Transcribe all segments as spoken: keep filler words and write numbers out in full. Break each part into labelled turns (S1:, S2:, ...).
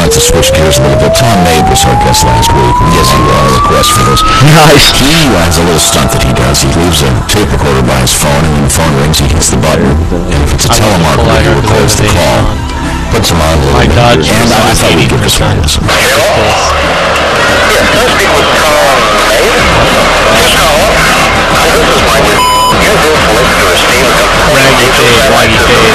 S1: not to switch gears a little bit, Tom Mabe was our guest last week. Yes, he was. A request for this.
S2: Nice.
S1: He uh, has a little stunt that he does. He leaves a tape recorder by his phone, and when the phone rings, he hits the button. And if it's a telemarketer, he records the call, puts him on a little bit. And I thought we'd give this one a listen.
S3: Yes, can I speak with Tom Mabe? Yes, call up. This is my usual solicitor, Steve.
S2: Raggy Dave, Raggy Dave.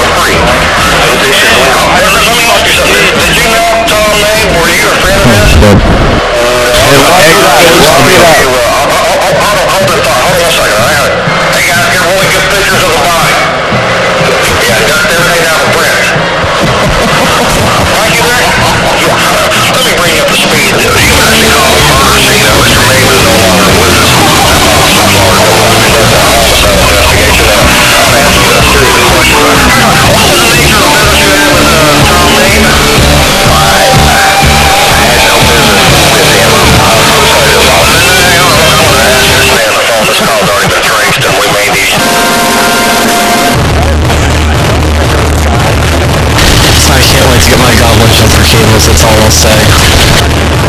S3: Let me ask you something. Did you know Tom Mabe? Were you a friend of his?
S2: Hey, hey, guys,
S3: Hold on, hold on a second. Hey guys, get really good pictures of the body. Yeah, got everything down the print. Thank you, Rick. Let me bring you up to speed. You actually called the murder scene of Mister Mabe is no longer with us. Investigation of an answer to a series of questions. What was the nature of the business you had with uh, Tom Mabe? I had no business with him. I was going to cut him off. No, no, no, no, no, I understand the phone. This call's already been traced and we may need...
S2: I can't wait to get my Goblin Jumper cables, that's all I'll say.